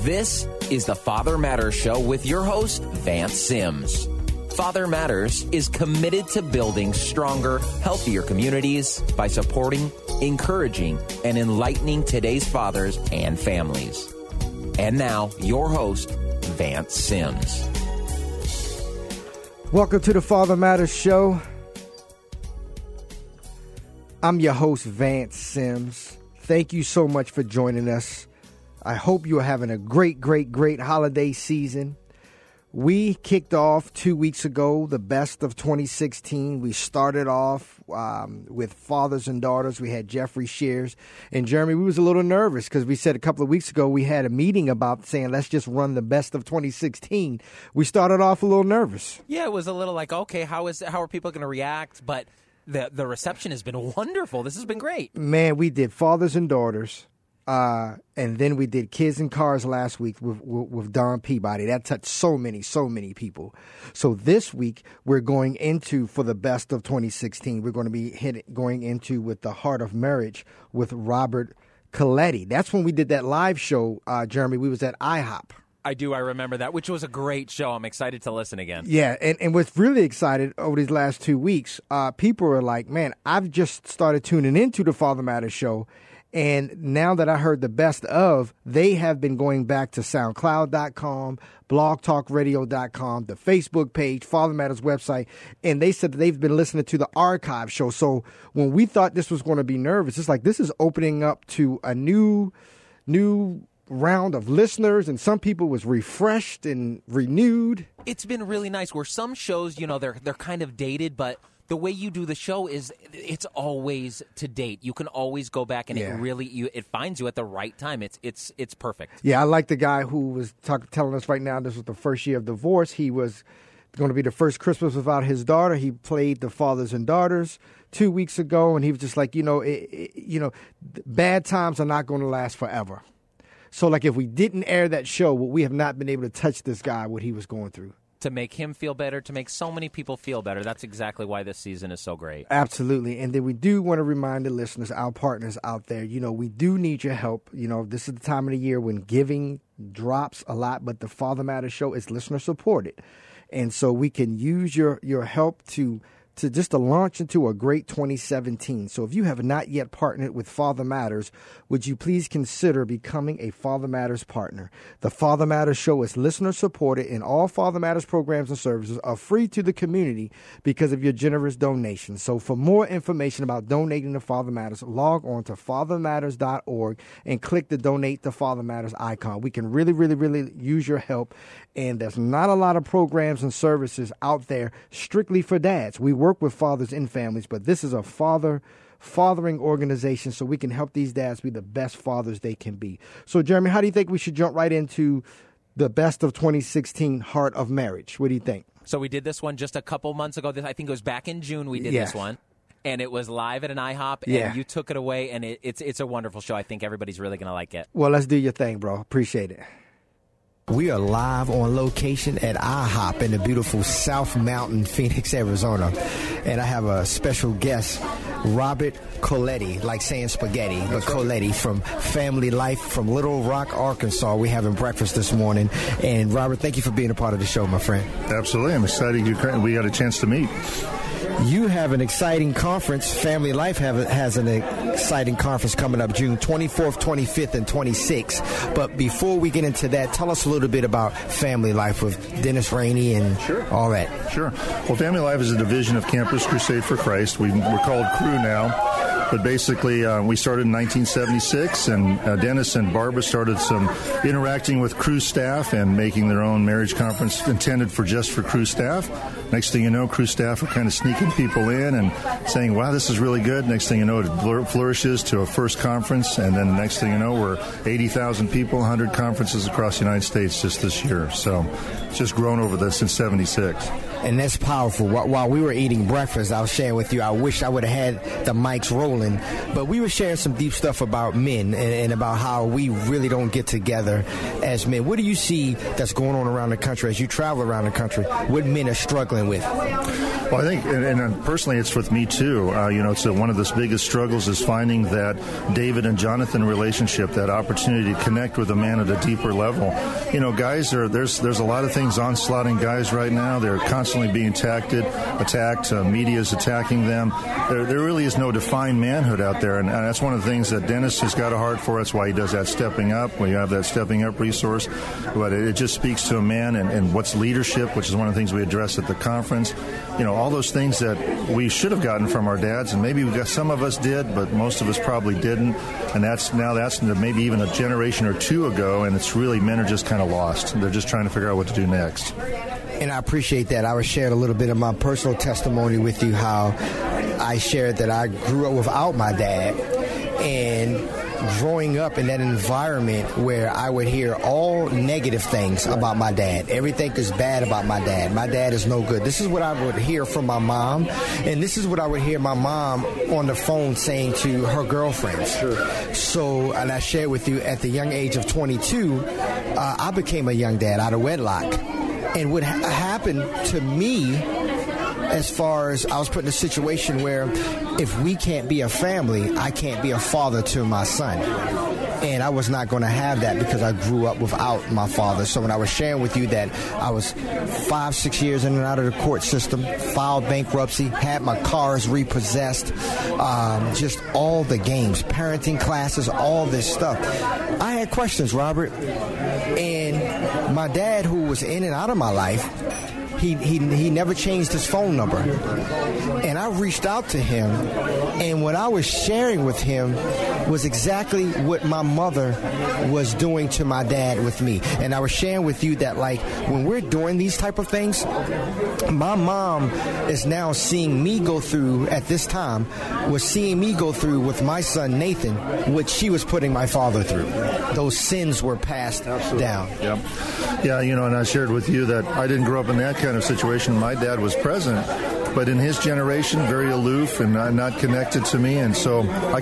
This is the Father Matters Show with your host, Vance Sims. Father Matters is committed to building stronger, healthier communities by supporting, encouraging, and enlightening today's fathers and families. And now, your host, Vance Sims. Welcome to the Father Matters Show. I'm your host, Vance Sims. Thank you so much for joining us. I hope you are having a great holiday season. We kicked off 2 weeks ago, the best of 2016. We started off with fathers and daughters. We had Jeffrey Shears. And Jeremy, we was a little nervous because we said a couple of weeks ago we had a meeting about saying let's just run the best of 2016. We started off a little nervous. Yeah, it was a little like, okay, how are people going to react? But the reception has been wonderful. This has been great. Man, we did fathers and daughters. And then we did Kids and Cars last week with Don Peabody. That touched so many people. So this week we're going into, for the best of 2016, we're going to be going into with The Heart of Marriage with Robert Coletti. That's when we did that live show, Jeremy. We was at IHOP. I remember that, which was a great show. I'm excited to listen again. Yeah, and what's really excited over these last 2 weeks, people are like, man, I've just started tuning into the Father Matters Show. And now that I heard the best of, they have been going back to SoundCloud.com, BlogTalkRadio.com, the Facebook page, Father Matters website, and they said that they've been listening to the archive show. So when we thought this was going to be nervous, it's like this is opening up to a new round of listeners, and some people was refreshed and renewed. It's been really nice. Where some shows, they're kind of dated, but the way you do the show it's always to date. You can always go back, and it finds you at the right time. It's perfect. Yeah, I like the guy who was telling us right now this was the first year of divorce. He was going to be the first Christmas without his daughter. He played the fathers and daughters 2 weeks ago, and he was just like, bad times are not going to last forever. So, like, if we didn't air that show, we have not been able to touch this guy, what he was going through. To make him feel better, to make so many people feel better. That's exactly why this season is so great. Absolutely. And then we do want to remind the listeners, our partners out there, we do need your help. This is the time of the year when giving drops a lot, but the Father Matters Show is listener supported. And so we can use your help to launch into a great 2017. So if you have not yet partnered with Father Matters, would you please consider becoming a Father Matters partner? The Father Matters Show is listener supported, and all Father Matters programs and services are free to the community because of your generous donations. So for more information about donating to Father Matters, log on to fathermatters.org and click the Donate to Father Matters icon. We can really use your help, and there's not a lot of programs and services out there strictly for dads. We work with fathers and families, but this is a fathering organization, so we can help these dads be the best fathers they can be. So, Jeremy, how do you think we should jump right into the best of 2016 Heart of Marriage? What do you think? So we did this one just a couple months ago. I think it was back in June we did this one. And it was live at an IHOP, and you took it away, and it's a wonderful show. I think everybody's really going to like it. Well, let's do your thing, bro. Appreciate it. We are live on location at IHOP in the beautiful South Mountain, Phoenix, Arizona. And I have a special guest, Robert Coletti, like saying spaghetti, but Coletti from Family Life from Little Rock, Arkansas. We're having breakfast this morning. And Robert, thank you for being a part of the show, my friend. Absolutely. I'm excited we got a chance to meet. You have an exciting conference. Family Life has an exciting conference coming up June 24th, 25th, and 26th. But before we get into that, tell us a little bit about Family Life with Dennis Rainey and all that. Sure. Well, Family Life is a division of Campus Crusade for Christ. We're called Cru now. But basically, we started in 1976, and Dennis and Barbara started interacting with Cru staff and making their own marriage conference intended just for Cru staff. Next thing you know, Cru staff are kind of sneaking people in and saying, wow, this is really good. Next thing you know, it flourishes to a first conference, and then the next thing you know, we're 80,000 people, 100 conferences across the United States just this year. So it's just grown over this since 76. And that's powerful. While we were eating breakfast, I was sharing with you, I wish I would have had the mics rolling, but we were sharing some deep stuff about men and about how we really don't get together as men. What do you see that's going on around the country as you travel around the country? What men are struggling with? Well, I think, and personally, it's with me too. It's one of the biggest struggles is finding that David and Jonathan relationship, that opportunity to connect with a man at a deeper level. Guys there's a lot of things onslaughting guys right now. They're constantly being attacked. Media's attacking them. There really is no defined manhood out there, and that's one of the things that Dennis has got a heart for. That's why he does that stepping up. We have that stepping up resource, but it just speaks to a man and what's leadership, which is one of the things we address at the conference. All those things that we should have gotten from our dads, and maybe some of us did, but most of us probably didn't. And that's maybe even a generation or two ago, and it's really men are just kind of lost. They're just trying to figure out what to do next. And I appreciate that. I was sharing a little bit of my personal testimony with you, how I shared that I grew up without my dad, and growing up in that environment where I would hear all negative things about my dad. Everything is bad about my dad. My dad is no good. This is what I would hear from my mom, and this is what I would hear my mom on the phone saying to her girlfriends. Sure. So, and I shared with you, at the young age of 22, I became a young dad out of wedlock. And what happened to me, as far as I was put in a situation where if we can't be a family, I can't be a father to my son. And I was not going to have that because I grew up without my father. So when I was sharing with you that I was 5-6 years in and out of the court system, filed bankruptcy, had my cars repossessed, just all the games, parenting classes, all this stuff. I had questions, Robert. And my dad, who was in and out of my life, he never changed his phone number. And I reached out to him, and what I was sharing with him was exactly what my mother was doing to my dad with me. And I was sharing with you that, like, when we're doing these type of things, my mom is now seeing me go through, at this time, was seeing me go through with my son Nathan, what she was putting my father through. Those sins were passed down. Yep. Yeah, and I shared with you that I didn't grow up in that kind of situation. My dad was present, but in his generation, very aloof and not connected to me. And so I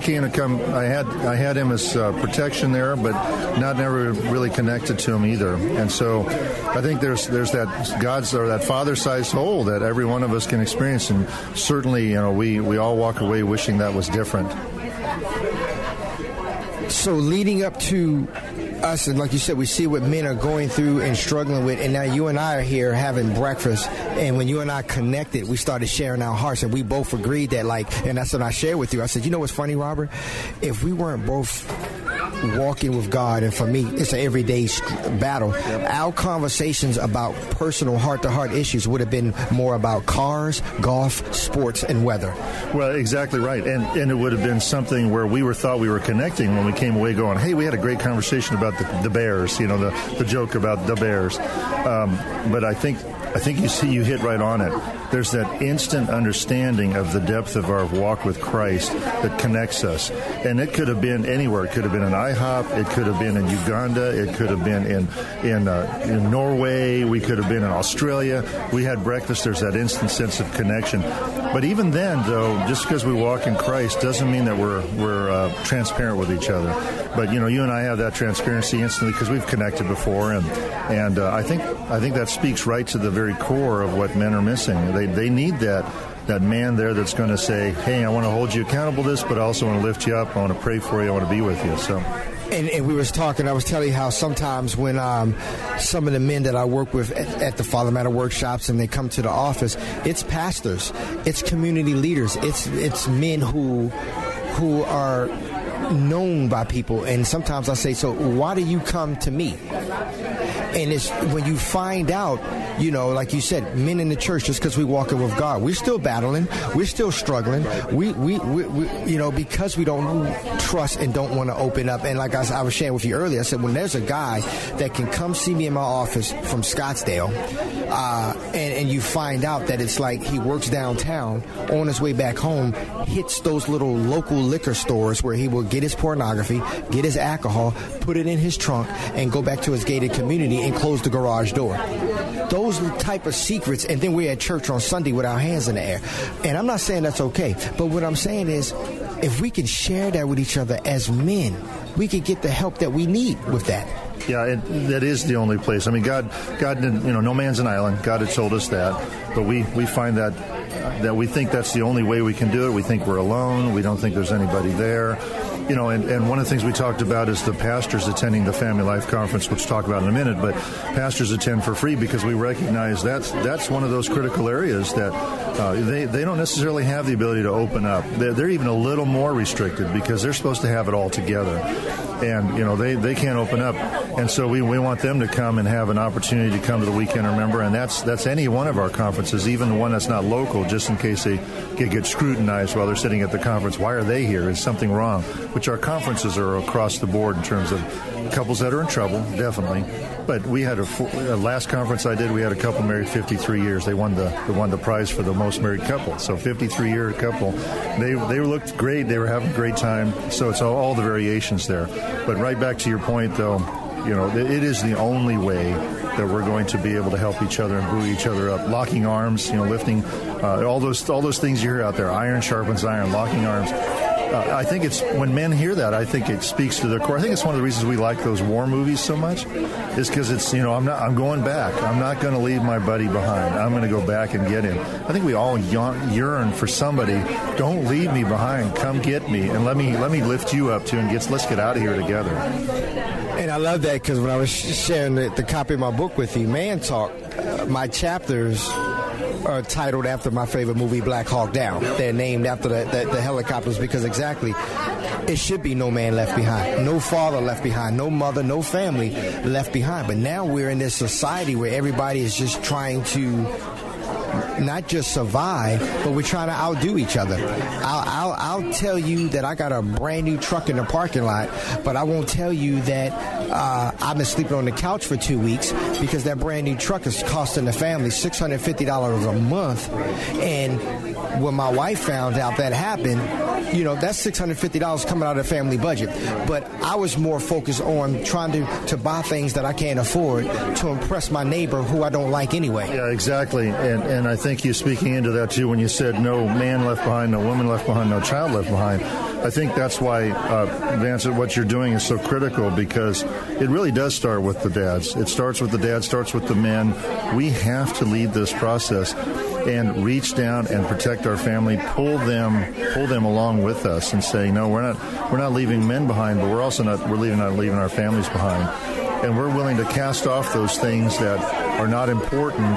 had him as protection there, but never really connected to him either. And so I think there's that God's or that father-sized hole that every one of us can experience. And certainly, we all walk away wishing that was different. So leading up to us, and like you said, we see what men are going through and struggling with, and now you and I are here having breakfast, and when you and I connected, we started sharing our hearts, and we both agreed that, and that's what I shared with you. I said, what's funny, Robert? If we weren't both walking with God, and for me, it's an everyday battle, our conversations about personal heart-to-heart issues would have been more about cars, golf, sports, and weather. Well, exactly right. And it would have been something where we thought we were connecting when we came away going, hey, we had a great conversation about the Bears, the joke about the Bears. But I think you hit right on it. There's that instant understanding of the depth of our walk with Christ that connects us. And it could have been anywhere. It could have been in IHOP. It could have been in Uganda. It could have been in Norway. We could have been in Australia. We had breakfast. There's that instant sense of connection. But even then, though, just because we walk in Christ doesn't mean that we're transparent with each other. But, you and I have that transparency instantly because we've connected before. And I think that speaks right to the very core of what men are missing. They need that man there that's going to say, hey, I want to hold you accountable to this, but I also want to lift you up. I want to pray for you. I want to be with you. So. And we was talking, I was telling you how sometimes when some of the men that I work with at the Father Matter workshops and they come to the office, it's pastors, it's community leaders, it's men who are known by people. And sometimes I say, so why do you come to me? And it's when you find out, like you said, men in the church, just because we're walking with God, we're still battling, we're still struggling. We because we don't trust and don't want to open up. And like I was sharing with you earlier, I said, when there's a guy that can come see me in my office from Scottsdale, And you find out that it's like he works downtown, on his way back home, hits those little local liquor stores where he will get his pornography, get his alcohol, put it in his trunk, and go back to his gated community and close the garage door. Those type of secrets, and then we're at church on Sunday with our hands in the air. And I'm not saying that's okay, but what I'm saying is, if we can share that with each other as men, we can get the help that we need with that. Yeah, that is the only place. I mean, God didn't, no man's an island. God had told us that, but we find that we think that's the only way we can do it. We think we're alone. We don't think there's anybody there. And one of the things we talked about is the pastors attending the Family Life Conference, which we'll talk about in a minute, but pastors attend for free because we recognize that's one of those critical areas that they don't necessarily have the ability to open up. They're even a little more restricted because they're supposed to have it all together. And, they can't open up. And so we want them to come and have an opportunity to come to the Weekend Remember, and that's any one of our conferences, even the one that's not local, just in case they get scrutinized while they're sitting at the conference. Why are they here? Is something wrong? Which our conferences are across the board in terms of couples that are in trouble, definitely. But we had a last conference I did, we had a couple married 53 years. They won the prize for the most married couple. So 53-year couple. They looked great. They were having a great time. So it's all the variations there. But right back to your point, though, it is the only way that we're going to be able to help each other and buoy each other up. Locking arms, lifting, all those things you hear out there. Iron sharpens iron, locking arms. I think it's when men hear that, I think it speaks to their core. I think it's one of the reasons we like those war movies so much, is because it's I'm going back. I'm not going to leave my buddy behind. I'm going to go back and get him. I think we all yearn for somebody. Don't leave me behind. Come get me and let me lift you up too, and let's get out of here together. And I love that because when I was sharing the copy of my book with you, Man Talk, my chapters are titled after my favorite movie, Black Hawk Down. They're named after the helicopters because exactly, it should be no man left behind, no father left behind, no mother, no family left behind. But now we're in this society where everybody is just trying to not just survive, but we're trying to outdo each other. I'll tell you that I got a brand new truck in the parking lot, but I won't tell you that I've been sleeping on the couch for 2 weeks because that brand new truck is costing the family $650 a month. And when my wife found out that happened, that's $650 coming out of the family budget. But I was more focused on trying to buy things that I can't afford to impress my neighbor who I don't like anyway. Yeah, exactly. And I think you speaking into that too when you said no man left behind, no woman left behind, no child left behind. I think that's why, Vance, what you're doing is so critical because it really does start with the dads. It starts with the dads, starts with the men. We have to lead this process and reach down and protect our family, pull them along with us and say, no, we're not leaving men behind, but we're not leaving our families behind. And we're willing to cast off those things that are not important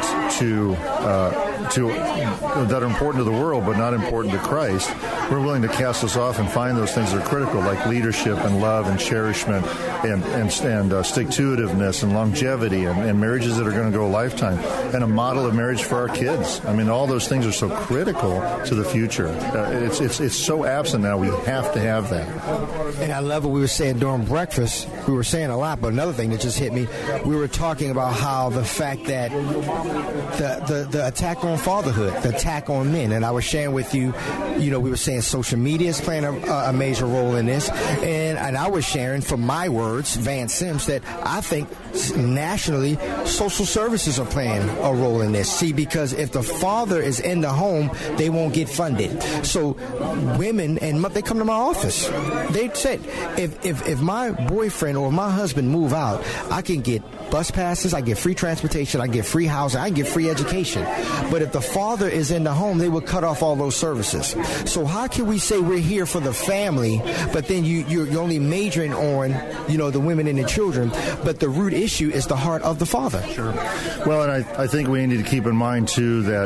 that are important to the world, but not important to Christ. We're willing to cast those off and find those things that are critical, like leadership and love and cherishment and stick-to-itiveness and longevity and marriages that are going to go a lifetime and a model of marriage for our kids. I mean, all those things are so critical to the future. It's so absent now. We have to have that. And I love what we were saying during breakfast. We were saying a lot, but another thing that just hit me, we were talking about how the fact that the attack on fatherhood, the attack on men, and I was sharing with you, we were saying social media is playing a major role in this, and I was sharing from my words, Vance Sims, that I think nationally social services are playing a role in this. See, because if the father is in the home, they won't get funded. So women, and they come to my office, they said, if my boyfriend or my husband move out, I can get bus passes, I get free transportation, I get free housing, I get free education. But if the father is in the home, they will cut off all those services. So how can we say we're here for the family, but then you're only majoring on, the women and the children, but the root issue is the heart of the father? Sure. Well, and I think we need to keep in mind, too, that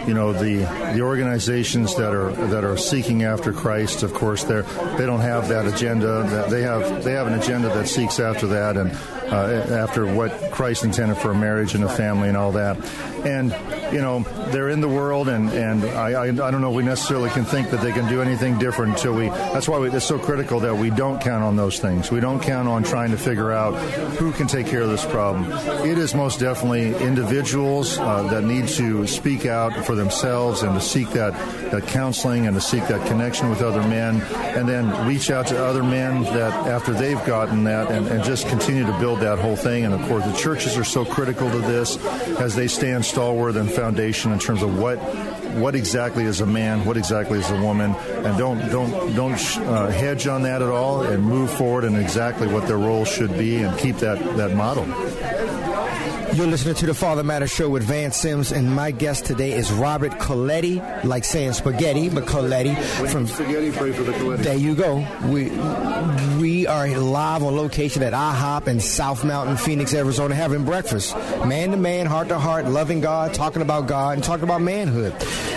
the organizations that are seeking after Christ, of course, they don't have that agenda. They have an agenda that seeks after that and after what Christ intended for a marriage and a family and all that. And they're in the world, and I don't know if we necessarily can think that they can do anything different until that's why it's so critical that we don't count on those things. We don't count on trying to figure out who can take care of this problem. It is most definitely individuals that need to speak out for themselves and to seek that counseling and to seek that connection with other men, and then reach out to other men that after they've gotten that and just continue to build that whole thing. And of course, the churches are so critical to this as they stand stalwart and foundation in terms of what exactly is a man, what exactly is a woman, and don't hedge on that at all, and move forward in exactly what their role should be and keep that model. You're listening to the Father Matters Show with Vance Sims, and my guest today is Robert Coletti, like saying spaghetti, but Coletti. From spaghetti, pray for the Coletti. There you go. We are live on location at IHOP in South Mountain, Phoenix, Arizona, having breakfast. Man to man, heart to heart, loving God, talking about God, and talking about manhood.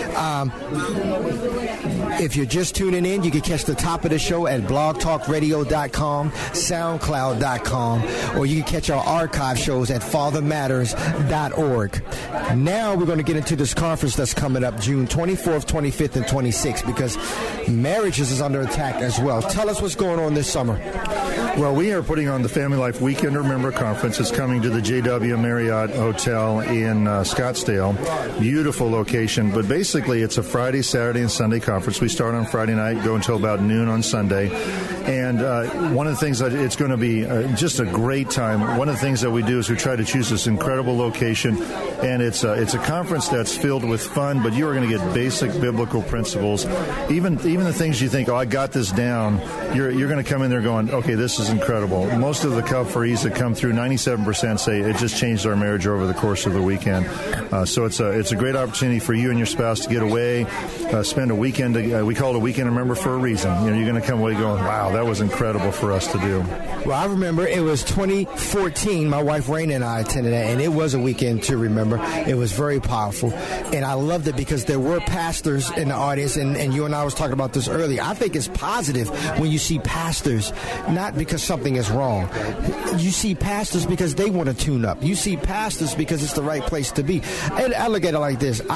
If you're just tuning in, you can catch the top of the show at blogtalkradio.com, soundcloud.com, or you can catch our archive shows at fathermatters.org. Now we're going to get into this conference that's coming up June 24th, 25th, and 26th, because marriages is under attack as well. Tell us what's going on this summer. Well, we are putting on the Family Life Weekend Remember Conference. It's coming to the JW Marriott Hotel in Scottsdale. Beautiful location, but basically it's a Friday, Saturday, and Sunday conference. We start on Friday night, go until about noon on Sunday. And one of the things that it's going to be just a great time. One of the things that we do is we try to choose this incredible location, and it's a conference that's filled with fun, but you are going to get basic biblical principles. Even the things you think, oh, I got this down, you're going to come in there going, okay, this is incredible. Most of the Calvaries that come through, 97% say it just changed our marriage over the course of the weekend. So it's a great opportunity for you and your spouse to get away, spend a weekend. We call it a weekend remember for a reason. You're going to come away going, wow, that was incredible for us to do. Well, I remember it was 2014. My wife Raina and I attended that, and it was a weekend to remember. It was very powerful, and I loved it because there were pastors in the audience, and you and I was talking about this earlier. I think it's positive when you see pastors, not because something is wrong. You see pastors because they want to tune up. You see pastors because it's the right place to be. And I look at it like this.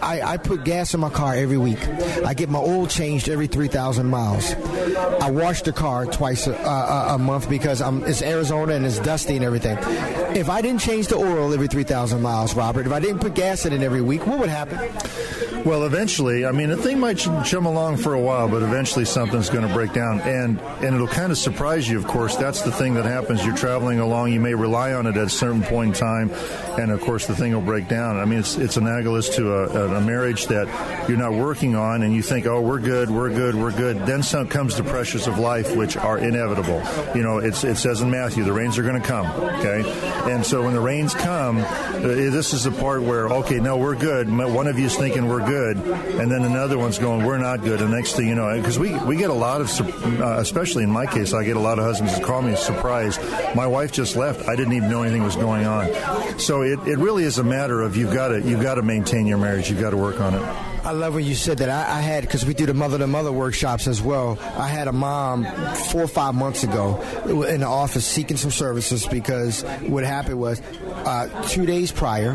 I put gas in my car every week. I get my oil changed every 3,000 miles. I wash the car twice a month because it's Arizona and it's dusty and everything. If I didn't change the oil every 3,000 miles, Robert, if I didn't put gas in it every week, what would happen? Well, eventually, I mean, the thing might chum along for a while, but eventually something's going to break down, and it'll kind of surprise you, of course. That's the thing that happens. You're traveling along. You may rely on it at a certain point in time, and, of course, the thing will break down. I mean, it's analogous to a marriage that you're not working on, and you think, oh, we're good. Then comes the pressures of life, which are inevitable. It says in Matthew, the rains are going to come, okay? And so when the rains come, this is the part where, okay, no, we're good. One of you is thinking we're good, and then another one's going, we're not good. And next thing you know, because we get a lot of, especially in my case, I get a lot of husbands that call me surprised. My wife just left. I didn't even know anything was going on. So it really is a matter of you've got to maintain your marriage. You've got to work on it. I love when you said that. I had, because we do the mother-to-mother workshops as well, I had a mom 4 or 5 months ago in the office seeking some services because what happened was 2 days prior,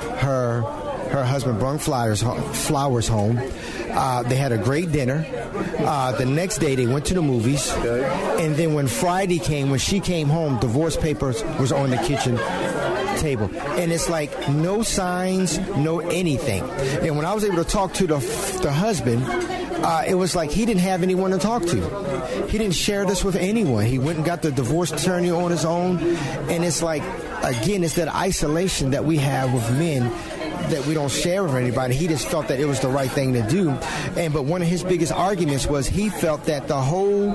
her husband brought flowers home. They had a great dinner. The next day, they went to the movies. And then when Friday came, when she came home, divorce papers was on the kitchen table. And it's like no signs, no anything. And when I was able to talk to the husband, it was like he didn't have anyone to talk to. He didn't share this with anyone. He went and got the divorce attorney on his own. And it's like, again, it's that isolation that we have with men that we don't share with anybody. He just felt that it was the right thing to do. But one of his biggest arguments was he felt that the whole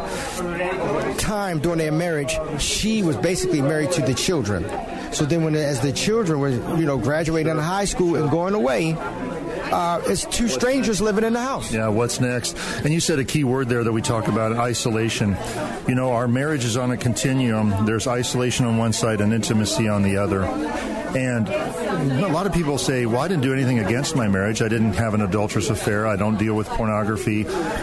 time during their marriage, she was basically married to the children. So then as the children were, graduating out of high school and going away, it's two strangers living in the house. Yeah, what's next? And you said a key word there that we talk about, isolation. Our marriage is on a continuum. There's isolation on one side and intimacy on the other. And a lot of people say, well, I didn't do anything against my marriage. I didn't have an adulterous affair. I don't deal with pornography.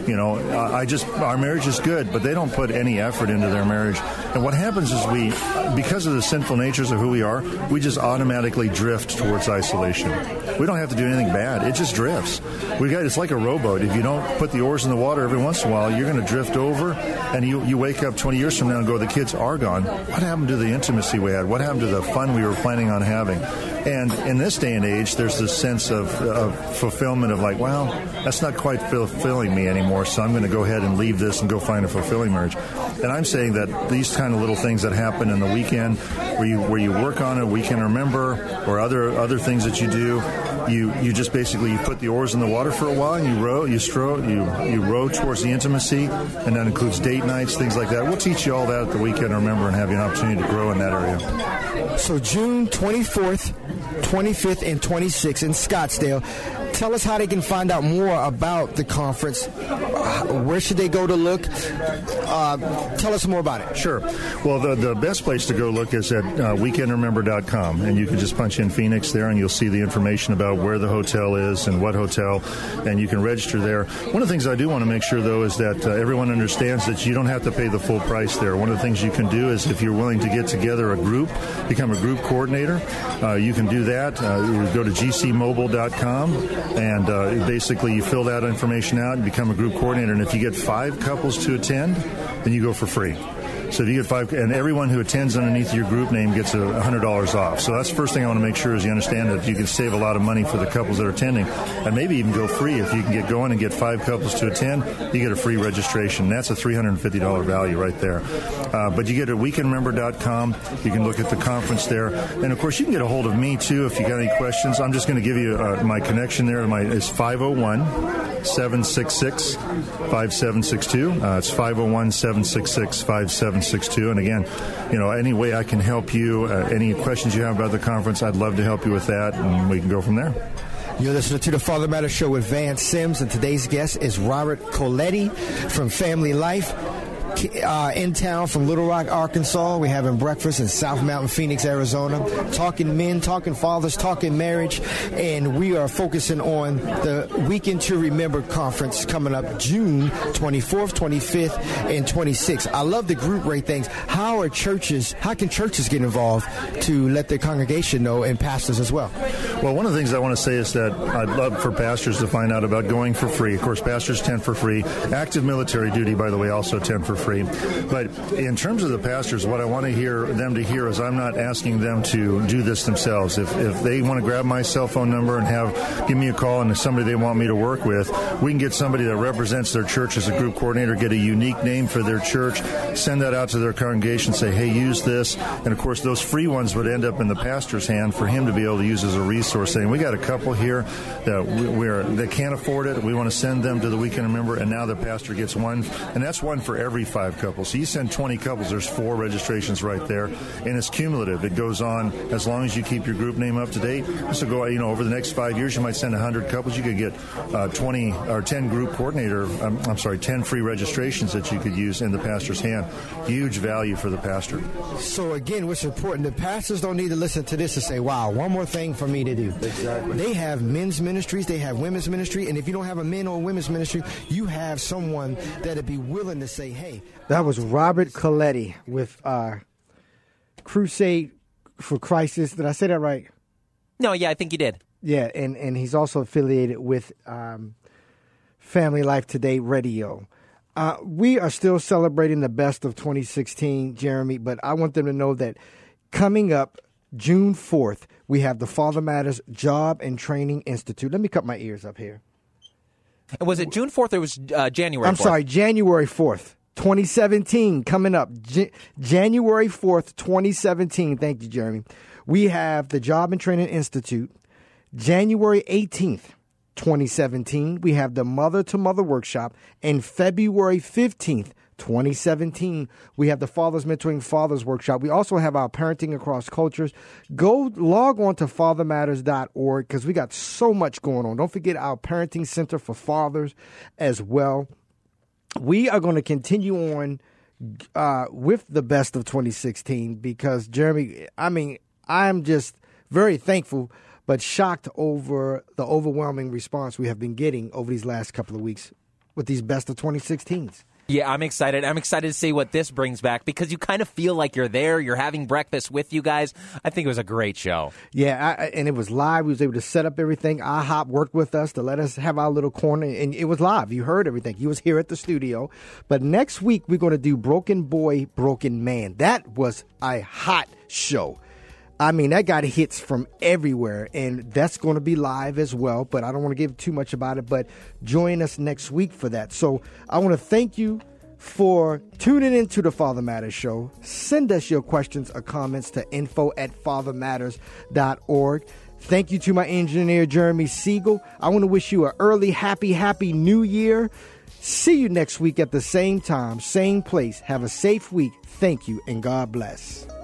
Our marriage is good, but they don't put any effort into their marriage. And what happens is because of the sinful natures of who we are, we just automatically drift towards isolation. We don't have to do anything bad. It just drifts. It's like a rowboat. If you don't put the oars in the water every once in a while, you're going to drift over, and you wake up 20 years from now and go, the kids are gone. What happened to the intimacy we had? What happened to the fun we were planning on having? And in this day and age, there's this sense of fulfillment of like, well, that's not quite fulfilling me anymore, so I'm going to go ahead and leave this and go find a fulfilling marriage. And I'm saying that these kind of little things that happen in the weekend, where you work on a weekend remember, or other things that you do, you just basically you put the oars in the water for a while, and you row towards the intimacy, and that includes date nights, things like that. We'll teach you all that at the weekend remember and have you an opportunity to grow in that area. So June 24th, 25th, and 26th in Scottsdale. Tell us how they can find out more about the conference. Where should they go to look? Tell us more about it. Sure. Well, the best place to go look is at weekendremember.com, and you can just punch in Phoenix there, and you'll see the information about where the hotel is and what hotel, and you can register there. One of the things I do want to make sure, though, is that everyone understands that you don't have to pay the full price there. One of the things you can do is if you're willing to get together a group, become a group coordinator, you can do that. You go to gcmobile.com. And basically, you fill that information out and become a group coordinator. And if you get 5 couples to attend, then you go for free. So if you get 5, and everyone who attends underneath your group name gets $100 off. So that's the first thing I want to make sure is you understand that you can save a lot of money for the couples that are attending, and maybe even go free. If you can get going and get 5 couples to attend, you get a free registration. That's a $350 value right there. But you get at weekendremember.com. You can look at the conference there. And, of course, you can get a hold of me, too, if you got any questions. I'm just going to give you my connection there. It's 501-766-5762. It's 501-766-5762. And again, any way I can help you, any questions you have about the conference, I'd love to help you with that, and we can go from there. You're listening to the Father Matters Show with Vance Sims, and today's guest is Robert Coletti from Family Life. In town from Little Rock, Arkansas. We're having breakfast in South Mountain, Phoenix, Arizona. Talking men, talking fathers, talking marriage. And we are focusing on the Weekend to Remember conference coming up June 24th, 25th, and 26th. I love the group rate things. How can churches get involved to let their congregation know, and pastors as well? Well, one of the things I want to say is that I'd love for pastors to find out about going for free. Of course, pastors attend for free. Active military duty, by the way, also attend for free. But in terms of the pastors, what I want them to hear is I'm not asking them to do this themselves. If they want to grab my cell phone number and give me a call and somebody they want me to work with, we can get somebody that represents their church as a group coordinator, get a unique name for their church, send that out to their congregation, say, hey, use this. And, of course, those free ones would end up in the pastor's hand for him to be able to use as a resource, saying, we got a couple here that they can't afford it. We want to send them to the Weekend Remember, and now the pastor gets one. And that's one for every 5 couples. So you send 20 couples, there's 4 registrations right there, and it's cumulative. It goes on as long as you keep your group name up to date. This will go, over the next 5 years, you might send 100 couples. You could get 20 or 10 group coordinator, 10 free registrations that you could use in the pastor's hand. Huge value for the pastor. So again, what's important, the pastors don't need to listen to this and say, wow, one more thing for me to do. Exactly. They have men's ministries, they have women's ministry, and if you don't have a men or women's ministry, you have someone that'd be willing to say, hey. That was Robert Coletti with Crusade for Crisis. Did I say that right? No, yeah, I think you did. Yeah, and he's also affiliated with Family Life Today Radio. We are still celebrating the best of 2016, Jeremy, but I want them to know that coming up June 4th, we have the Father Matters Job and Training Institute. Let me cut my ears up here. And was it June 4th or was January 4th? I'm sorry, January 4th. 2017 coming up. January 4th, 2017. Thank you, Jeremy. We have the Job and Training Institute. January 18th, 2017, we have the Mother to Mother Workshop. And February 15th, 2017, we have the Fathers Mentoring Fathers Workshop. We also have our Parenting Across Cultures. Go log on to fathermatters.org because we got so much going on. Don't forget our Parenting Center for Fathers as well. We are going to continue on with the best of 2016 because, Jeremy, I'm just very thankful, but shocked over the overwhelming response we have been getting over these last couple of weeks with these Best of 2016s. Yeah, I'm excited. I'm excited to see what this brings back because you kind of feel like you're there. You're having breakfast with you guys. I think it was a great show. Yeah, and it was live. We was able to set up everything. IHOP worked with us to let us have our little corner, and it was live. You heard everything. He was here at the studio. But next week, we're going to do Broken Boy, Broken Man. That was a hot show. I mean, that got hits from everywhere, and that's going to be live as well, but I don't want to give too much about it, but join us next week for that. So I want to thank you for tuning into the Father Matters Show. Send us your questions or comments to info@fathermatters.org. Thank you to my engineer, Jeremy Siegel. I want to wish you an early, happy New Year. See you next week at the same time, same place. Have a safe week. Thank you, and God bless.